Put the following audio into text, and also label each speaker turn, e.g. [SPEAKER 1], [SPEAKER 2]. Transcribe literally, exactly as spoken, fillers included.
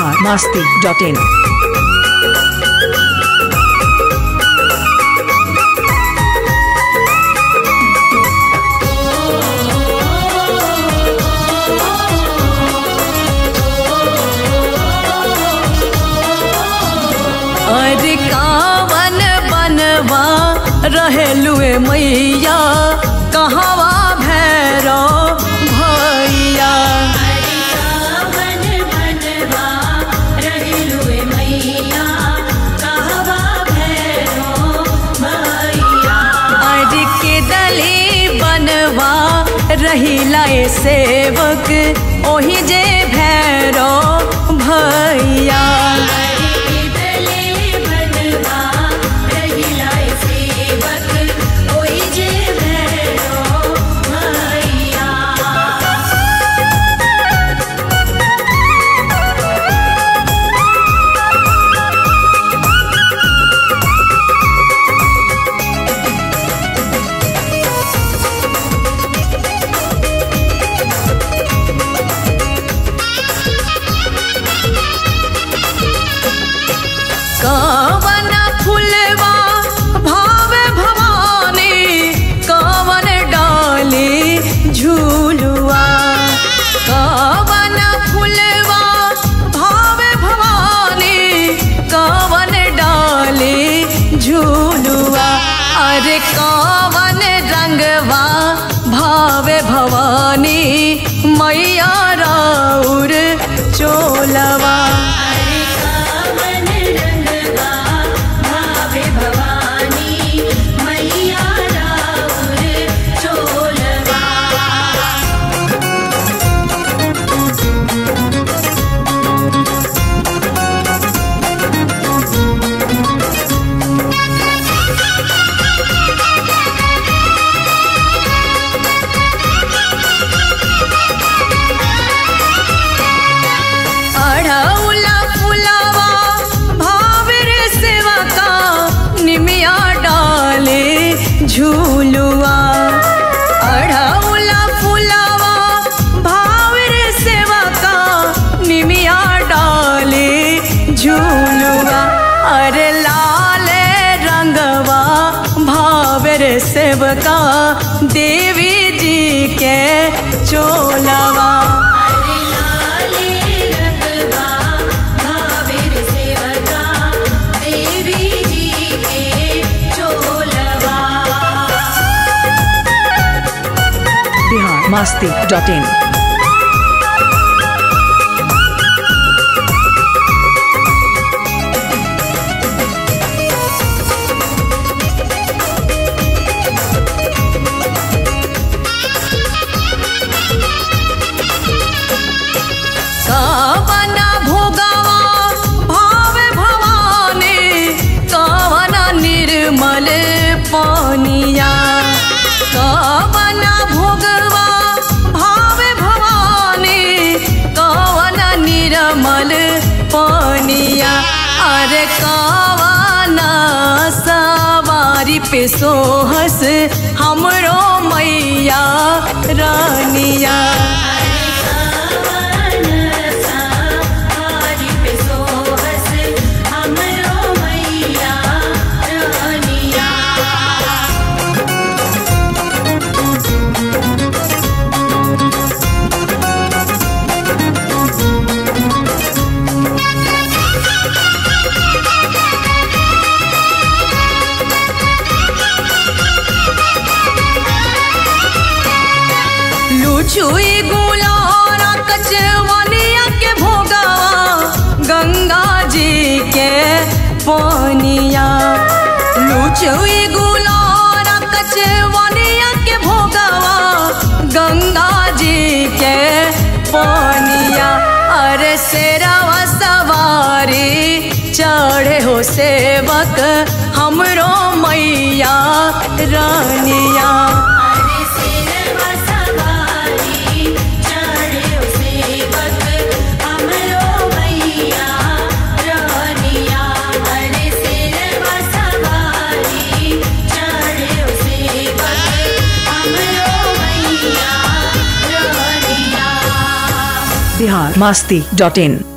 [SPEAKER 1] Bihar Masti dot इन।
[SPEAKER 2] अरे कावन बनवा रहेलुए मैया कहवा भैरो भैया।
[SPEAKER 3] अरे कावन बनवा रहेलुए मैया कहवा भैरो भैया।
[SPEAKER 2] अरे के दली बनवा रहिला सेवक ओही जे भैरो भैया। कवन फुलवा भावे भवानी कवन डाली झूलुआ। कवन फुलवा भावे भवानी कवन डाली झूलुआ। अरे कवन रंगवा भावे भवानी मैया राउर चोलवा। झूलुआ अढ़ौला फुलावा भावर सेवा का निमिया डाले झूलुआ। अरे लाल रंगवा भावर सेवका देवी जी के चोलवा।
[SPEAKER 1] बिहार मस्ती डॉट इन।
[SPEAKER 2] कवन भोगवा भावे भवानी कवन निर्मल पानिया। कवन भोगवा भावे भवानी कवन निर्मल पानिया। अरे कवन सवारी पे सोहस हमरो मैया रानिया। लुचुई गुलारा कचवनिया के भोगवा गंगा जी के पानिया। लुचुई गुलारा कचवनिया के भोगवा गंगा जी के पानिया। अरे शेरवा सवारी चढ़े हो सेवक हमरो मैया रानिया।
[SPEAKER 1] बिहार मस्ती डॉट इन।